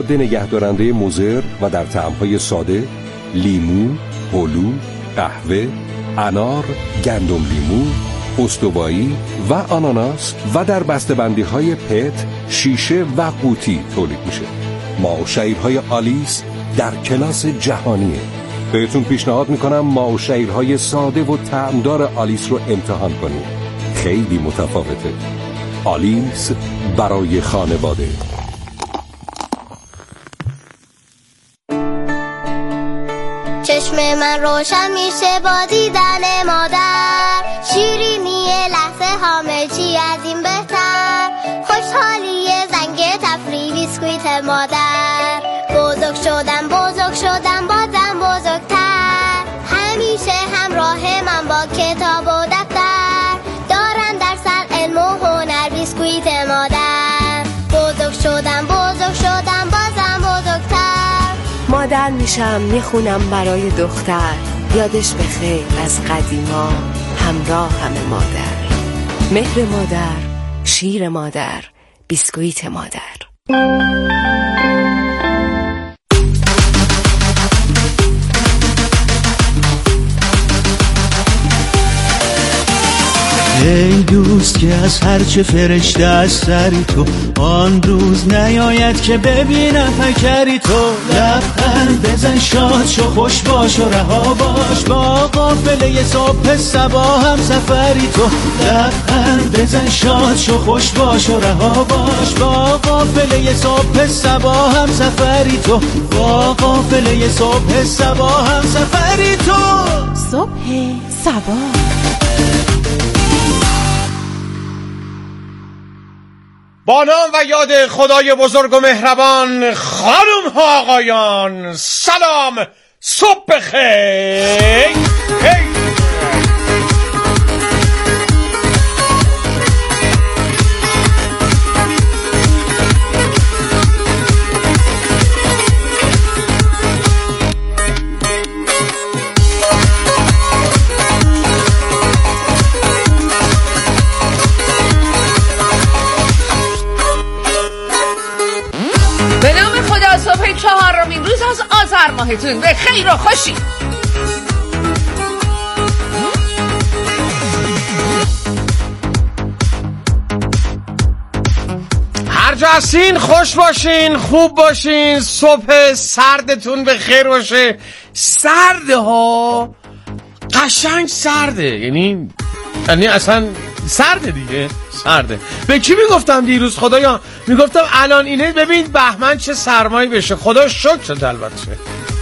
نگهدارنده مضر و در طعم‌های ساده، لیمو، هلو، قهوه، انار، گندم لیمو، استوایی و آناناس و در بسته‌بندی‌های پت، شیشه و قوطی تولید میشه. ماه‌وشعیرهای آلیس در کلاس جهانیه. بهتون پیشنهاد میکنم ماه‌وشعیرهای ساده و طعمدار آلیس رو امتحان کنید. خیلی متفاوته. آلیس برای خانواده. چشم من روشن میشه با دیدن مادر، شیرینی لحظه همه چی از این بهتر، خوشحالی زنگ تفریح بیسکویت مادر، بزرگ شدم بازم بزرگتر، همیشه همراه من با کتاب و دفتر، دارن در سر علم و هنر بیسکویت مادر، بزرگ شدم بازم بزرگتر، مادر میشم میخونم برای دختر، یادش بخیر از قدیما، همراه همه مادر، مهر مادر، شیر مادر، بیسکویت مادر. ای دوست که از هرچه فرشته از سری تو، آن روز نیاید که ببینم پیکری تو، لبخند بزن شاد شو خوش باش و رها باش، با قافله صبح صبا هم سفری تو، لبخند بزن شاد شو خوش باش و رها باش، با قافله صبح صبا هم سفری تو، با قافله صبح صبا هم سفری تو. صبح صبا با نام و یاد خدای بزرگ و مهربان، خانم ها آقایان، سلام، صبح بخیر. به نام خدا، صبح 4 روز از آذر ماهتون به خیر و خوشی. هر جا هستین خوش باشین، خوب باشین، صبح سردتون به خیر باشه. سرده ها، قشنگ سرده، یعنی اصلا سرده دیگه، سرده. به کی میگفتم دیروز خدایا؟ میگفتم الان اینه ببین بهمن چه سرمایی بشه. خدا شکرت. البته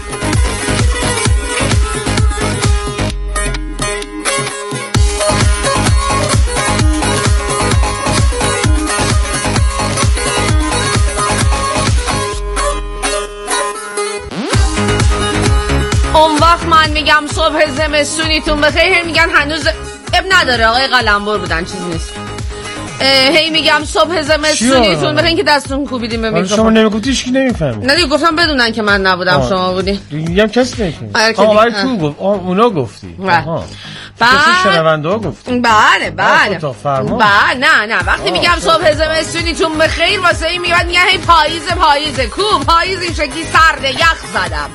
اون وقت من میگم صبح زمستونیتون بخیر، میگن هنوز اب نداره، آقای قلمبر بودن، چیز نیست. هی میگم صبح زمستونیتون بخیر که دستون کوبیدیم به میکروفون. شما نمیگفتی هیچ کی نمیفهمه. نه دیگه گفتم بدونن که من نبودم، شما بودی. دیگه هم کسی نمیفهمه. ولی تو گفت اونا گفتی. کسی شنونده ها گفتی. بله نه وقتی میگم صبح زمستونیتون بخیر واسه این میگن هی پاییزه کو پاییز این شکلی سرده، یخ زدم.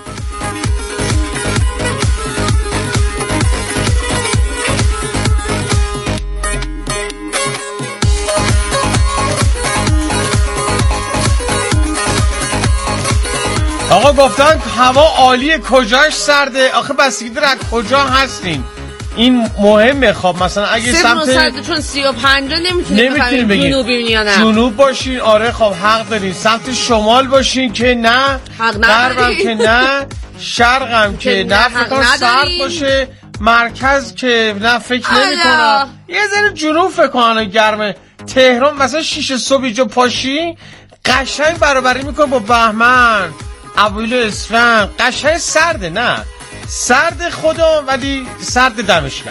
آقا گفتن هوا عالیه، کجاش سرده؟ آخه بستگی داره از کجا هستین، این مهمه. خب مثلا اگه سمت چون 35 نمیتونیم بگیم جنوبی یا نه. جنوب باشین آره خب حق دارین، سمت شمال باشین که نه، غربم که نه، شرقم که نه، فکر سرد باشه، مرکز که نه فکر نمی‌کنم. یه ذره جنوب فکر کنم گرمه. تهران مثلا 6 صبح اینجا پاشی قشنگ برابری میکنه با بهمن، اوایل اسفند، قشنگ سرده، نه سرد خدا ولی سرد دمشق.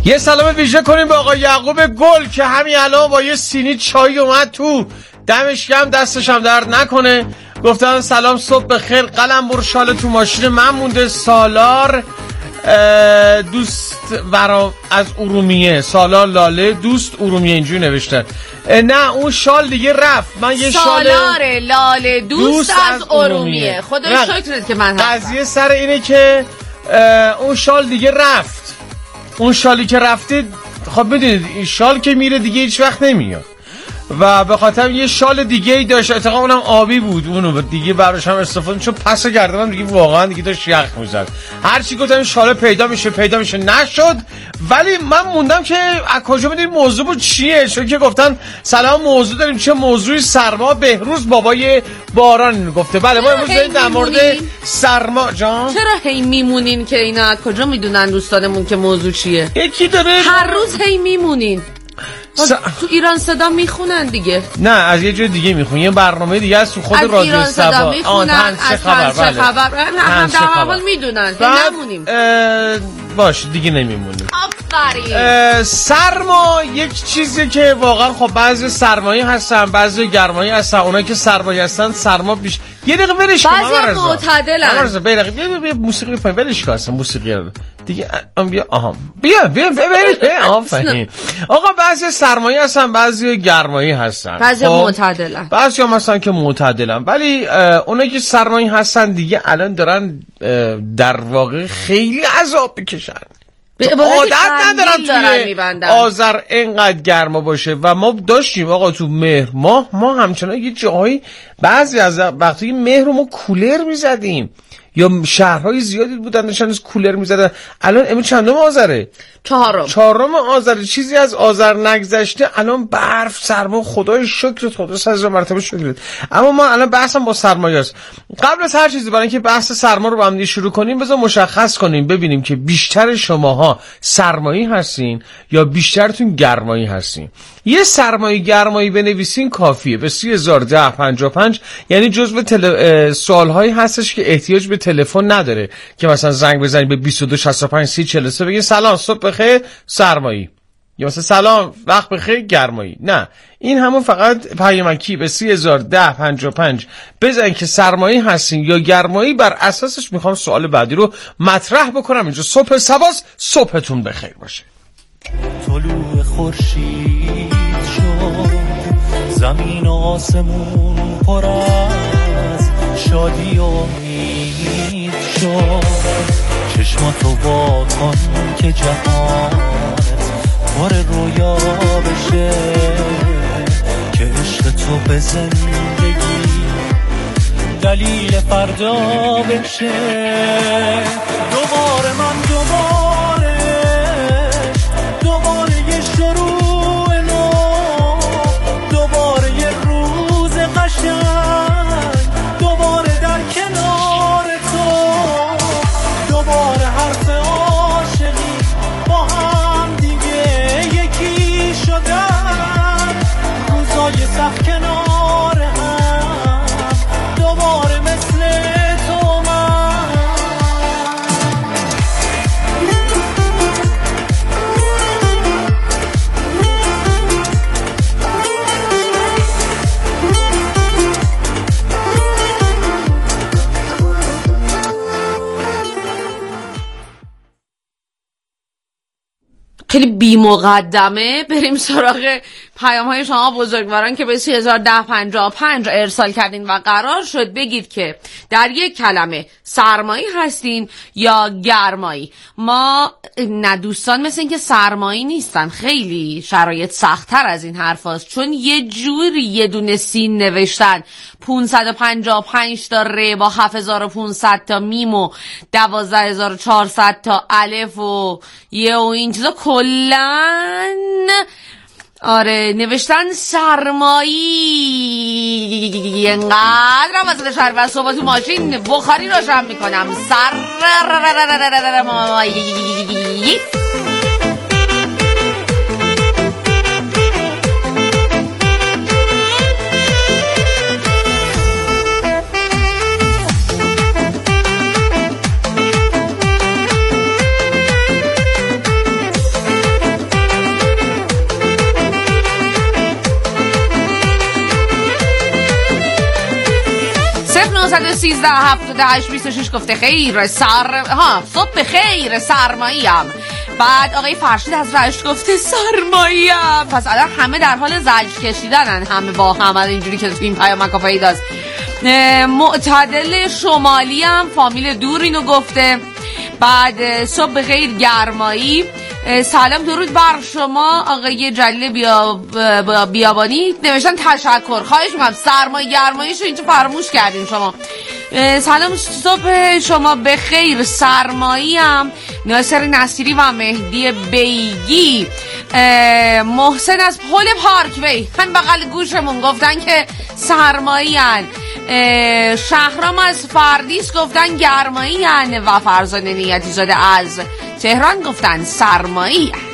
یه سلام ویژه کنیم به آقای یعقوب گل که همین الان با یه سینی چای اومد تو، دمش گرم، دستش هم درد نکنه. گفتن سلام صبح بخیر، قلمبر شال تو ماشین من مونده. سالار دوست از ارومیه، سالار لاله دوست ارومیه اینجوری نوشتن. نه اون شال دیگه رفت. من یه سالار لاله دوست از ارومیه. خدا شکرت که من قضیه سر اینه که اون شال دیگه رفت. اون شالی که رفته، خب میدونید این شال که میره دیگه هیچ وقت نمیاد و به خاطر یه شال دیگه ای داشت، اتفاقا اونم آبی بود، اونو دیگه براش هم استفاده، چون پس گردنم دیگه واقعا دیگه داشت یخ میزد. هر چی گفتم این شال پیدا میشه نشد. ولی من موندم که از کجا میدونید موضوع بود چیه، چون که گفتن سلام موضوع داریم، چه موضوعی؟ سرما. بهروز بابای باران گفته. بله ما امروز داریم در مورد سرما. جان چرا هی میمونین که اینا از کجا میدونن دوستانمون که موضوع چیه؟ یکی داره هر روز هی میمونین. تو ایران صدا میخونن دیگه. نه از یه جای دیگه میخونن، یه برنامه دیگه از تو خود رادیو ایران صدا میخونن، از تنس خبر هم در حال میدونن. نمونیم باش دیگه نمیمونیم. آفرین. سرما یک چیزی که واقعا خب بعضی سرمایی هستن بعضی گرمایی هستن. اونایی که سرمایی هستن سرما بیش یه دقیقه ولش کن. بعضی معتدلن. بیا موسیقی پای ولش کن اصلا موسیقی دیگه. بیا بیا آفرین. آقا بعضی سرمایی هستن بعضی گرمایی هستن، بعضی معتدلن، بعضی هم هستن که معتدلن. ولی اونایی که سرمایی هستن دیگه الان دارن در واقع خیلی عذاب بکشن. عادت ندارن توی آذر اینقدر گرما باشه و ما داشتیم آقا تو مهر ما همچنان یه جایی بعضی از وقتی مهر رو ما کولر میزدیم یا شهرهای زیادی بودن داشتن از کولر میزدن. الان امروز چندم آذره؟ چهارم آذر. چیزی از آذر نگذشته. الان برف، سرما، خدای شکرت، خدا 100 مرتبه شکرت. اما ما الان بحثم با سرمایه است. قبل از هر چیزی برای اینکه بحث سرما رو با هم شروع کنیم بذار مشخص کنیم ببینیم که بیشتر شماها سرمایی هستین یا بیشترتون گرمایی هستین. یه سرمایی گرمایی بنویسین کافیه. به 301055 یعنی جزو سوالهایی هستش که احتیاج به تلفن نداره که مثلا زنگ بزنید به 2265 3043 بگید سلام صبح بخیر سرمایی، یا مثلا سلام وقت بخیر گرمایی. نه این همون فقط پیامکی به 301055 بزنید که سرمایی هستین یا گرمایی. بر اساسش میخوام سوال بعدی رو مطرح بکنم اینجا. صبح سباس، صبحتون بخیر باشه. طلوع خورشید شد، زمین و آسمون پر از شادی و امید شد. چشماتو وا کن که جهانت پر رویا بشه، که عشق تو به زندگی دلیل فردا بشه. دوباره یه شروع نو، دوباره یه روز قشنگ، دوباره در کنار تو، دوباره حرف عاشقی با هم دیگه یکی شدن، روزای سخت کنار هم، دوباره مثل تو من. خیلی بی مقدمه بریم سراغ پیام های شما بزرگواران که به 301055 ارسال کردین و قرار شد بگید که در یک کلمه سرمایی هستین یا گرمایی. ما نه دوستان مثل این که سرمایی نیستن، خیلی شرایط سخت‌تر از این حرف هست، چون یه جوری یه دونه سین نوشتن 555 تا ر با 7500 تا میم و 12400 تا الف و یه و این چیزا کلن. آره نوشتن سرمایی. انقدر هم واسه شهر صبح تو ماشین بخاری روشن میکنم. سرمایی. 913 78 26 گفته خیر صبح بخیر سرماییم. بعد آقای فرشید از رشت گفته سرماییم. پس الان همه در حال زجر کشیدنن، همه با هم اینجوری که تو این پیامک پیداست. معتدل شمالی هم فامیل دور اینو گفته. بعد صبح بخیر گرمایی. سلام درود بر شما آقای جلیل بیابانی. نوشتن تشکر، خواهش میکنم سرمایه گرماییشو اینجا فراموش کردین شما. سلام صبح شما بخیر سرمایی هم ناصر نصیری و مهدی بیگی. محسن از پل پارک وی هم بغل گوشمون گفتن که سرمایی هن. شهرام از فردیس گفتن گرمایی هن و فرزانه نیتی زاده از تهران گفتن سرمایی هن.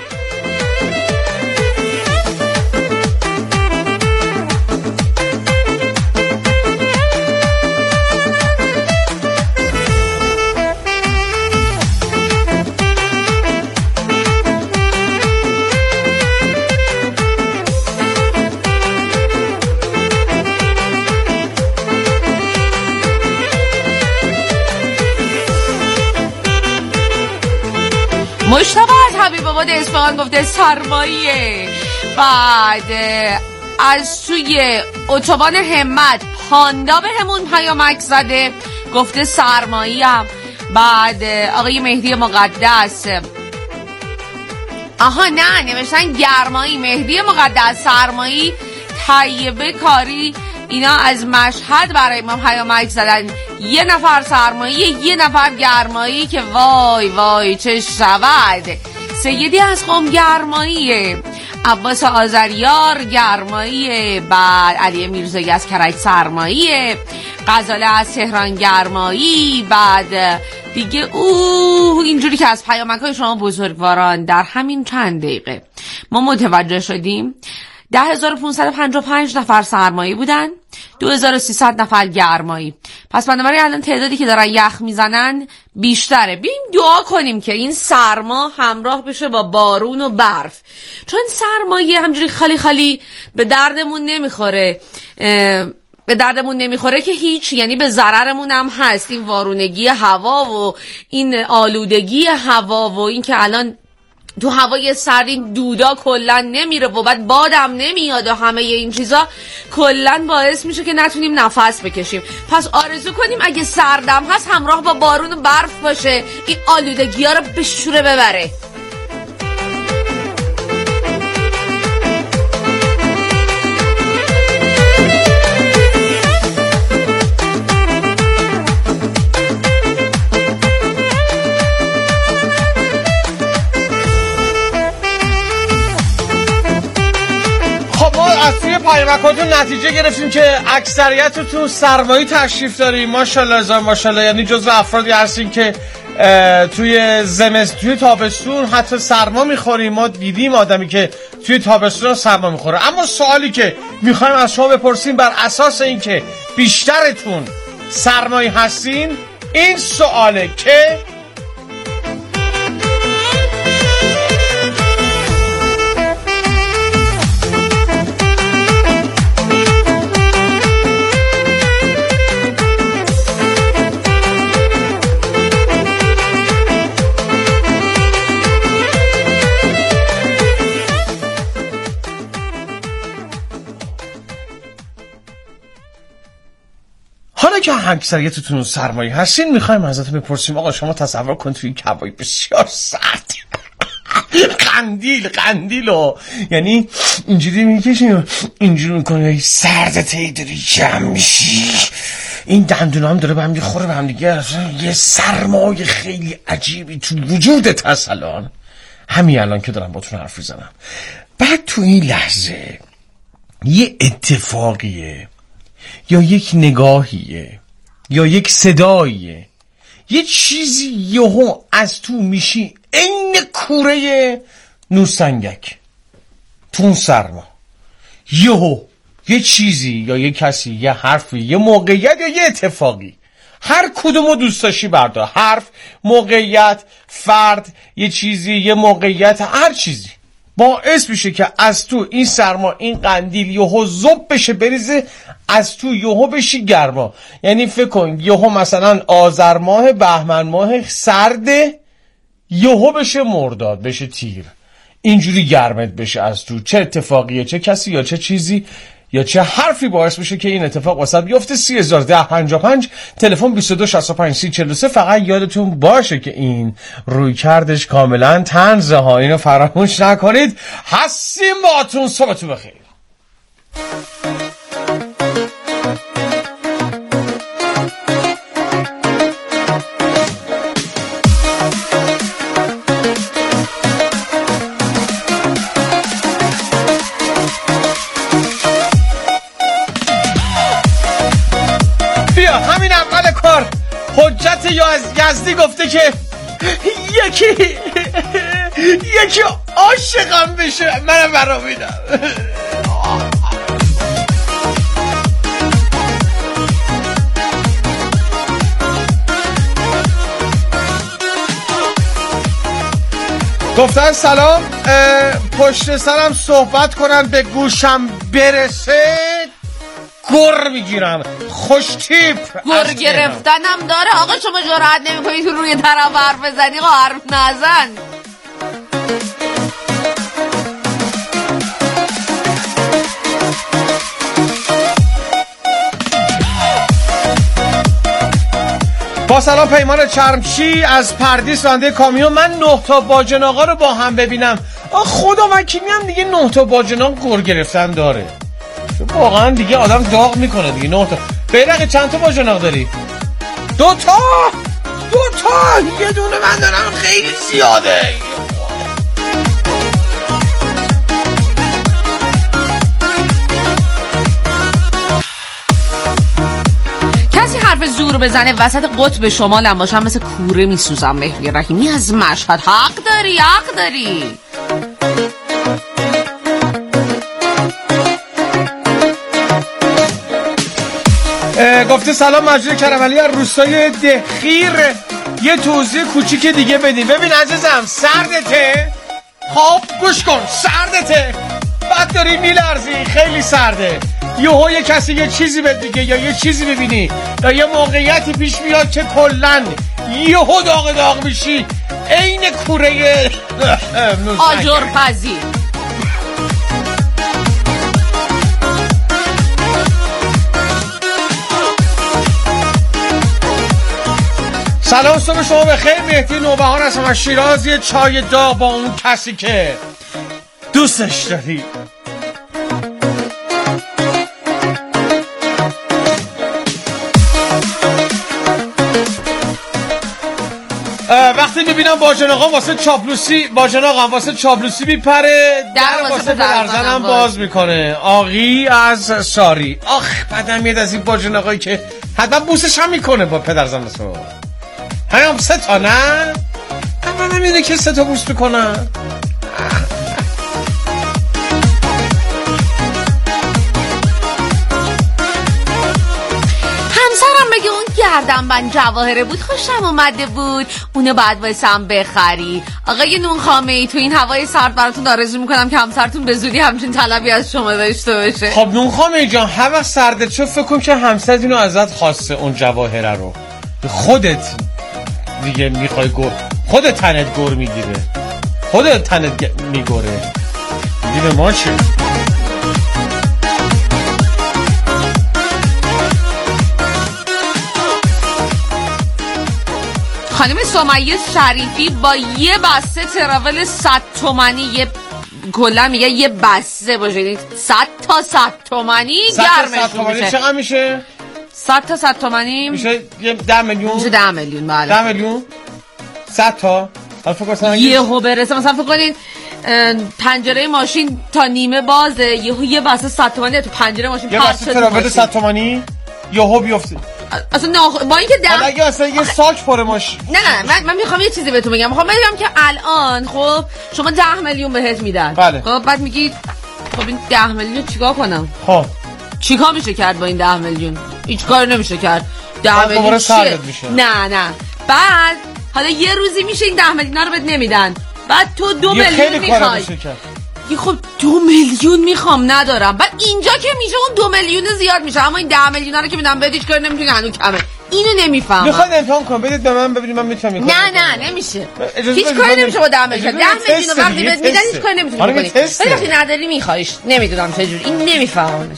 مشتبه از حبیب آباد اصفهان گفته سرمایه. بعد از توی اتوبان همت پاندا به همون پیامک زده گفته سرمایه هم. بعد آقای مهدی مقدس نوشتن گرمایی. مهدی مقدس سرمایی. طیبه کاری اینا از مشهد برای ما پیامک زدن، یه نفر سرمایی یه نفر گرمایی که وای وای چه شود. سیدی از قم گرماییه. عباس آذریار گرماییه. بعد علی میرزایی از کرج سرماییه. غزاله از تهران گرمایی. بعد دیگه اینجوری که از پیامک های شما بزرگواران در همین چند دقیقه ما متوجه شدیم 10,555 نفر سرمایی بودن، 2,300 نفر گرمایی. پس بنابراین الان تعدادی که دارن یخ میزنن بیشتره. بیایم دعا کنیم که این سرما همراه بشه با بارون و برف، چون سرمایه همجوری خالی خالی به دردمون نمیخوره. به دردمون نمیخوره که هیچ، یعنی به ضررمون هم هست. این وارونگی هوا و این آلودگی هوا و این که الان تو هوای سرد این دودا کلن نمیره و بعد بادم نمیاد و همه این چیزا کلن باعث میشه که نتونیم نفس بکشیم. پس آرزو کنیم اگه سردم هست همراه با بارون و برف باشه، این آلودگی ها رو به شوره ببره. از توی پیامکاتون نتیجه گرفتیم که اکثریتتون سرمایی تشریف داریم. ماشاءالله یعنی جزو افرادی هستین که توی تابستون حتی سرما میخوریم. ما دیدیم آدمی که توی تابستون سرما میخوره. اما سوالی که میخوایم از شما بپرسیم بر اساس این که بیشترتون سرمایی هستین این سواله که که اکثریتتون سرمایه هستین میخوایم ازتون بپرسیم آقا شما تصور کن توی این کبای بسیار سرد قندیلو یعنی اینجوری میکشیم اینجوری میکنه سرد تیدری جمع میشی، این دندون هم داره به هم خوره به هم دیگه. یه سرمایه خیلی عجیبی تو وجودت هست الان، همین الان که دارم باتون حرف میزنم. بعد تو این لحظه یه اتفاقیه یا یک نگاهیه یا یک صداییه، یه چیزی یهو از تو میشی این کوره نوسنگک تو سرما، یهو یه چیزی یا یه کسی یه حرفی یه موقعیت یا یه اتفاقی، هر کدومو دوست داشتی بردار، حرف، موقعیت، فرد، یه چیزی، یه موقعیت، هر چیزی باعث میشه که از تو این سرما این قندیل یهو زوب بشه بریزه از تو یهو بشی گرما. یعنی فکر کن یهو مثلا آذر ماه بهمن ماه سرده یهو بشه مرداد بشه تیر، اینجوری گرمت بشه از تو. چه اتفاقیه؟ چه کسی یا چه چیزی یا چه حرفی باعث بشه که این اتفاق واسه بیفته؟ 301055 تلفن 2265 فقط یادتون باشه که این روی کردش کاملا طنزه ها، اینو فراموش نکنید. هستیم باهاتون، صبحتون بخیر. حجت یا از یزدی گفته که یکی عاشقم بشه منم برامیدم. گفتن سلام، پشت سرم صحبت کنن به گوشم برسه گر میگیرم. خوش تیپ گر گرفتنم داره. آقا شما جرأت نمیکنید تو روی طرف حرف بزنی؟ آقا حرف نزن. با سلام، پیمان چرمچی از پردیس راننده کامیون. من 9 تا باجناقا رو با هم ببینم. خدا من کی میام دیگه 9 تا باجناق گر گرفتن داره. واقعا دیگه آدم داغ میکنه دیگه. 9 تا. بیرقی چند تا باجناق داری؟ 2 تا. یه دونه من دارم، خیلی زیاده. کسی حرف زور بزنه وسط قطب شمالم باشم مثل کوره میسوزم. مهری رحیمی از مشهد. حق داری. گفته سلام مجید کرملی از روستای دهخیر، یه توضیح کوچیک دیگه بدیم. ببین عزیزم، سردته؟ خب گوش کن، سردته، بعد داری میلرزی، خیلی سرده، یهو یه کسی یه چیزی بهت میگه یا یه چیزی ببینی یا یه موقعیتی پیش میاد که کلن یهو داغ میشی، عین کوره آجرپزی. سلام، صبح شما بخیر. مهدی نوبهار هستم از شیراز. یه چای داغ با اون کسی که دوستش داری. وقتی میبینم باجناقم واسه چاپلوسی میپره، در واسه پدرزنم باز میکنه. آقی از ساری. بعدم میاد از این باجناقایی که حتما بوسش هم میکنه با پدرزن مثل هم 3 تا. نه من نمیده که 3 تا بوس میکنن. همسرم بگه اون گردنبند جواهره بود خوشم اومده بود، اونو بعد واسم بخری. آقای نونخامه‌ای، تو این هوای سرد براتون آرزو میکنم که همسرتون به زودی همچین طلبی از شما داشته باشه. خب نونخامه‌ای جان، هوا سرده، چه فکر کن که همسرت اینو ازت خواسته، اون جواهره رو خودت دیگه میخوای خودت تنت گر میگیره، خودت تنت میگره دیگه. به ما چه؟ خانم سمیه شریفی با یه بسته تراول 100 تومانی، یه کلا میگه یه بسته باشه 100 تا 100 تومانی گرمش میشه. چقدر میشه؟ 100 تا 100 تومانی میشه 10 میلیون. میشه 10 میلیون. بله 10 میلیون 100 تا. یهو برسه مثلا فکر کنین پنجره ماشین تا نیمه بازه، یه بسته 100 تومانی تو پنجره ماشین یه بسته تراول 100 تومانی یهو بیفته. اصلا با اینکه اگه اصلا یه ساک پر ماشین. نه من میخوام یه چیزی بهتون بگم. میخوام بگم که الان خب شما 10 میلیون بهت میدن. بله. خب بعد میگی خب این 10 میلیون چیکار کنم؟ خب چیکار میشه کرد با این 10 میلیون؟ هیچ کاری نمیشه کرد. 10 میلیون چیه؟ نه بعد حالا یه روزی میشه این 10 میلیون رو بهت نمیدن، بعد تو 2 میلیون میخوای. خب 2 میلیون میخوام ندارم. بعد اینجا که میشه اون 2 میلیون زیاد میشه، اما این 10 میلیون رو که میدم بدیش کار نمیتونی، هنوز کمه. اینو نمیفهمم. میخواد امتحان کنم بدید به من ببینید من میتونم این کارو. نه نمیشه. هیچ کاری نمیشه با 10 میلیون. 10 میلیون وقتی بهت میدن هیچ کاری نمیتونی بکنی. وقتی نداری میخوایش. نمیدونم چه جوری. این نمیفهممش.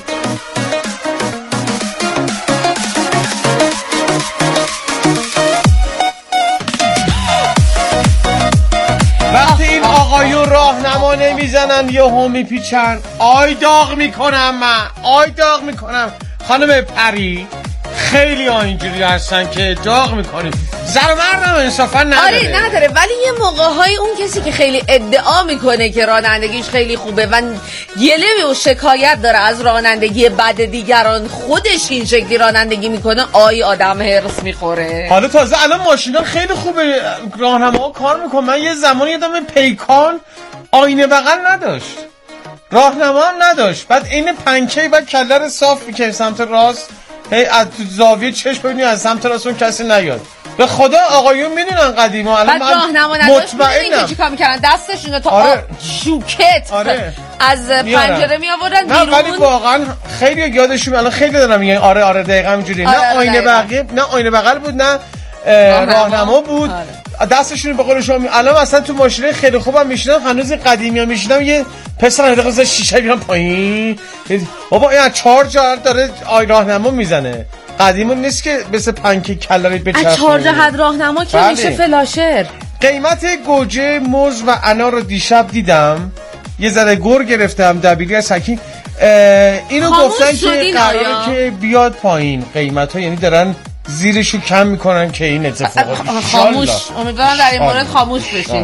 وقتی این آقایون راهنما نمیزنن یهو میپیچن، آی داغ میکنم. خانم پری خیلی اینجوری هستن که داغ میکنیم. زر و مردم انصافا نداره. آره نداره، ولی یه موقع‌های اون کسی که خیلی ادعا میکنه که رانندگیش خیلی خوبه و گله و شکایت داره از رانندگی بد دیگران، خودش این شکلی رانندگی میکنه، آدم هرس میخوره. حالا تازه الان ماشینا خیلی خوبه، راهنما کار میکنه. من یه زمانی یادم پیکان آینه بغل نداشت، راهنما هم نداشت. بعد این پنکه بعد کله رو صاف می‌کنه سمت راست، هی از زاویه چشم ببینی از سمت راست اون کسی نیاد. به خدا آقایون میدونن قدیما. الان من راهنما نداشت مطمئنم چیکار می‌کردن، دستشون رو تا شوکت از پنجره میآوردن بیرون. نه ولی واقعا خیلی یادشون الان خیلی دارم میگن آره دقیقاً اینجوری. نه آینه بغل بود، نه راهنما بود. دستشون به قول شما الان مثلا تو ماشین خیلی خوبم میشینم، هنوز قدیمی‌ها میشینم، یه پسر دقیقاً شیشه میان پایین، بابا این 4 جا داره راهنما میزنه. قدیمون نیست که مثل پنکه کلاری بچرخونه. 4 جهت راهنما که میشه فلاشر. قیمت گوجه، موز و انار رو دیشب دیدم، یه ذره گور گرفتم دبیری از حکیم. اینو گفتن که قراره که بیاد پایین قیمت‌ها، یعنی دارن زیرشو کم میکنن که این اتفاقات خاموش. امیدوارم در این مورد خاموش بشین.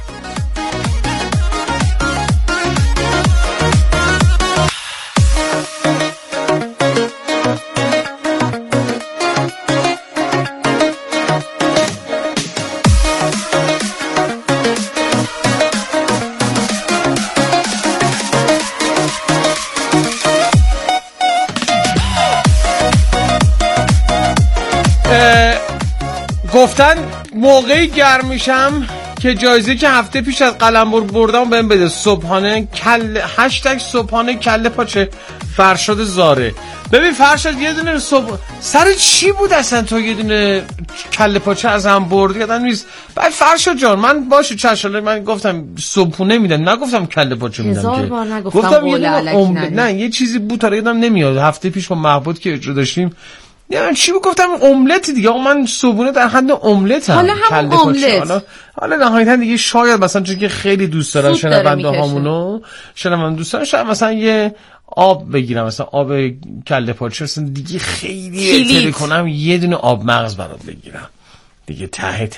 گفتن موقعی گرم میشم که جایزه که هفته پیش از قلمبر بردم بهم بده، صبحانه صبحانه کله پاچه فرشاد زاره. ببین فرشاد یه دونه سر چی بود اصلا تو یه دونه کله پاچه از هم بردی؟ یادم نیست. بعد فرشاد جان من باشه چشاله، من گفتم صبحونه میدن، نگفتم کله پاچه میدن که. گفتم یه دونه نه یه چیزی بود تا یادم نمیاد. هفته پیش با محبوب که اجرا داشتیم یعنی چی گفتم املت دیگه. آقا من صبحونه در حد املت هم. حالا هم املت. حالا نهایتا دیگه شاید مثلا چون که خیلی دوست دارن شنونده هامونو، شنونده دوست دارن، شاید مثلا یه آب بگیرم، مثلا آب کله پاچه مثلا دیگه خیلی اعتراض کنم یه دونه آب مغز برات بگیرم دیگه،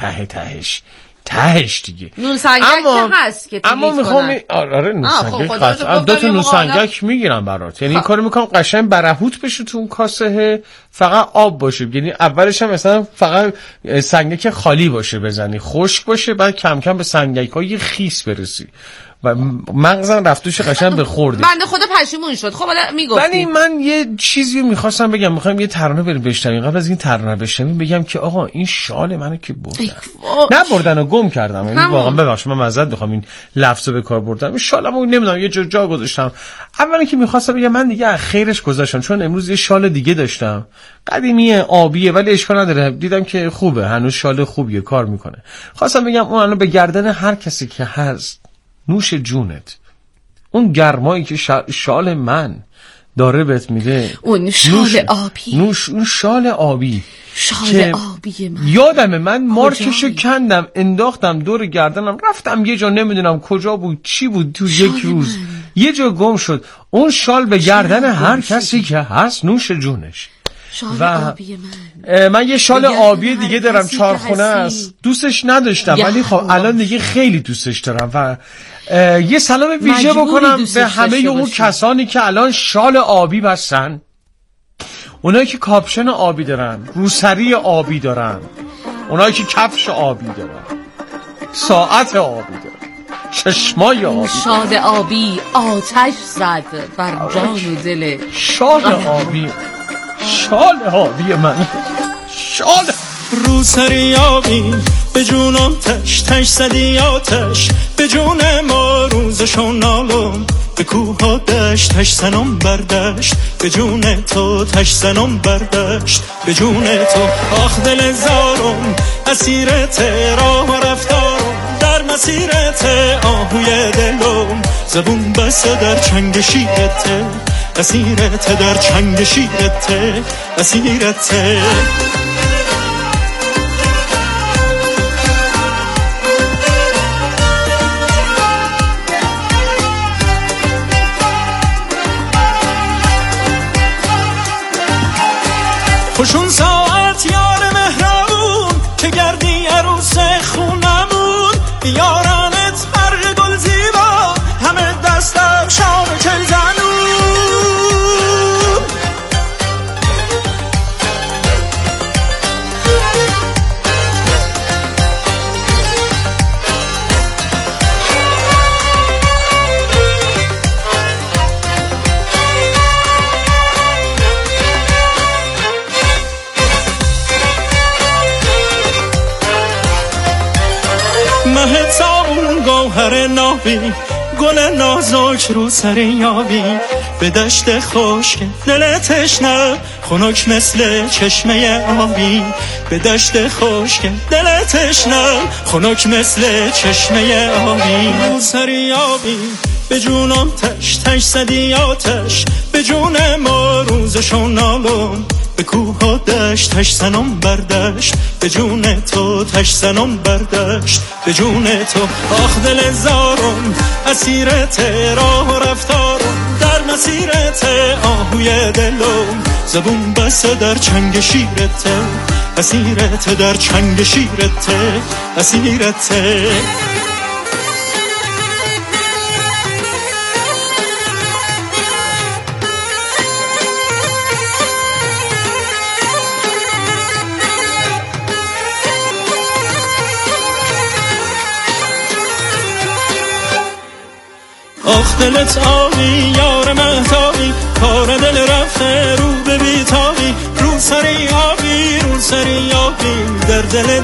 تهش دیگه. نون سنگک که هست که اما میخوام آره نون سنگک 2 تا نون سنگک میگیرم برات، یعنی این کارو میکنم قشنگ برهوت بشه تو اون کاسه، فقط آب باشه، یعنی اولش هم مثلا فقط سنگک خالی باشه بزنی، خشک باشه، بعد کم کم به سنگک‌های خیس برسی و مغزم رفتوش قشنگ به خوردی. بنده خدا پشیمون شد. خب حالا میگفتی. ولی من یه چیزی رو می‌خواستم بگم، می‌خوام یه ترانه بریم بشنویم. قبل از این ترانه بشنویم بگم که آقا این شال منو که بردن و گم کردم، یعنی واقعا ببخشید من معذرت می‌خوام این لفظو به کار بردم. این شالمو نمیدونم یه جا گذاشتم. اولی که می‌خواستم بگم من دیگه خیرش گذاشتم، چون امروز یه شال دیگه داشتم قدیمیه آبیه ولی اشکال نداره، دیدم که خوبه، هنوز شال خوبیه کار میکنه. خواستم بگم اون الان به گردن هر کسی که هست نوش جونت، اون گرمایی که شال من داره بهت میده، اون شال آبی، اون شال آبی، شال آبی من یادمه من مارکشو کندم انداختم دور گردنم، رفتم یه جا نمیدونم کجا بود چی بود تو یک روز یه جا گم شد. اون شال به گردن هر کسی که هست نوش جونش. شال آبی من یه شال آبی دیگه دارم، چارخونه است، دوستش نداشتم ولی خب الان دیگه خیلی دوستش دارم و یه سلام ویژه بکنم به همه اون کسانی که الان شال آبی بستن، اونایی که کاپشن آبی دارن، روسری آبی دارن، اونایی که کفش آبی دارن، ساعت آبی دارن، چشمای آبی، شال آبی آتش زد بر جان و دل شال آبی، شال آبی من، شال روسری آبی به جونم تش زدی آتش به جون ما، روز روزشو نالم به کوه و دشتش زنم بردشت به جون تو تش زنم بردشت به جون تو آخ دل زارم اسیرت راه و رفتارم در مسیرت آهوی دلم زبون بسته در چنگ شیرت اسیرت در چنگ شیرت اسیرت خوشون ساعت یار مهربون که گردی عروس خونمون بیارنت برق گل زیبا همه دستم شام چل زنون مهتابون گوهر نابی گل نازک رو سر یابی به دشت خشک دل تشنه خنک مثل چشمه آبی به دشت خشک دل تشنه خنک مثل چشمه آبی رو سر یابی به جونم تش تش زدی آتش به جون ما روزشو نالم به کوه و دشتش زنم بردشت به جون تو تش زنم بردشت به جون تو آخ دل زارم اسیرت راه و رفتارم در مسیرت آهوی دلم زبون بسته در چنگ شیرت اسیرت در چنگ شیرت اسیرت آخ دلت آبی یار مهتابی کار دل رفته رو به بیتابی رو سری آبی رو سری آبی در دل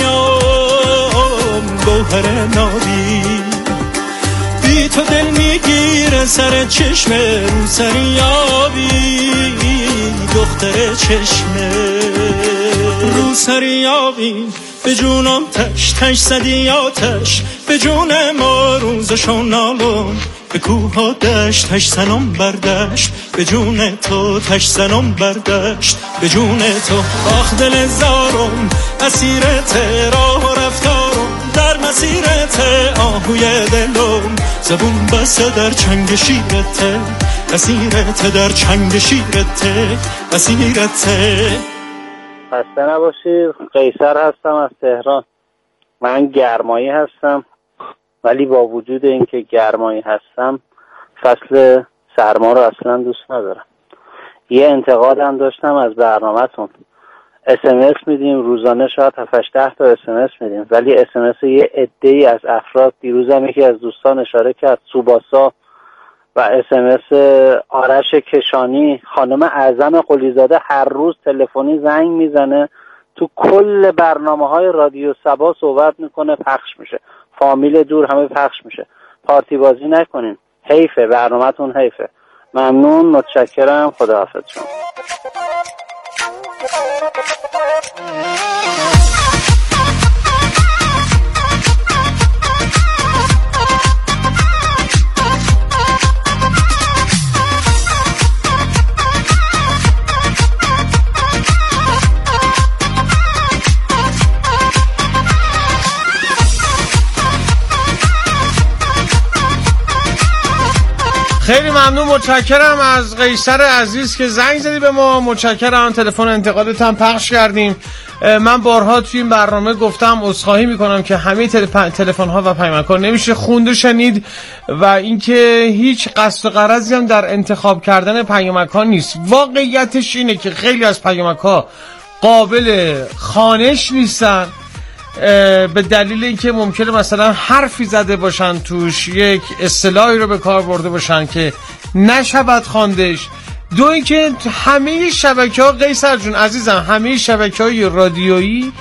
دریام گوهر نابی بی تو دل میگیره سر چشمه رو سری آبی دختر چشمه رو سری آبی به جونم تش تش زدی آتش به جون ما روزشو نالم به کوه و دشتش زنم بردشت به جون تو تش زنم بردشت به جون تو آخ دل زارم اسیرت راه و رفتارم در مسیرت آهوی دلم زبون بسته در چنگ شیرت اسیرت در چنگ شیرت اسیرت خسته نباشید. قیصر هستم از تهران. من گرمایی هستم ولی با وجود اینکه گرمایی هستم فصل سرما رو اصلا دوست ندارم. یه انتقادم داشتم از برنامه‌تون. SMS میدیم روزانه شاید 7-8 تا SMS میدیم ولی SMS یه عده‌ای از افراد دیروزم یکی از دوستان اشاره کرد سوباسا و SMS آرش کشانی خانم اعظم قلیزاده هر روز تلفنی زنگ میزنه تو کل برنامه‌های رادیو صبا صحبت میکنه پخش میشه فامیل دور همه پخش میشه پارتی بازی نکنین حیفه برنامه‌تون حیفه ممنون متشکرم خداحافظ شما خیلی ممنون متشکرم از قیصر عزیز که زنگ زدی به ما متشکرم تلفن انتقادت هم پخش کردیم من بارها توی این برنامه گفتم عذرخواهی میکنم که همه تلفن ها و پیامک ها نمیشه خوند و شنید و اینکه هیچ قصد و غرضی هم در انتخاب کردن پیامک ها نیست واقعیتش اینه که خیلی از پیامک ها قابل خوانش نیستن به دلیل اینکه ممکنه مثلا حرفی زده باشن توش یک اصطلاحی رو به کار برده باشن که نشود خواندش دو اینکه همه شبکه‌ها قیصر جون عزیزم همه شبکه‌های رادیویی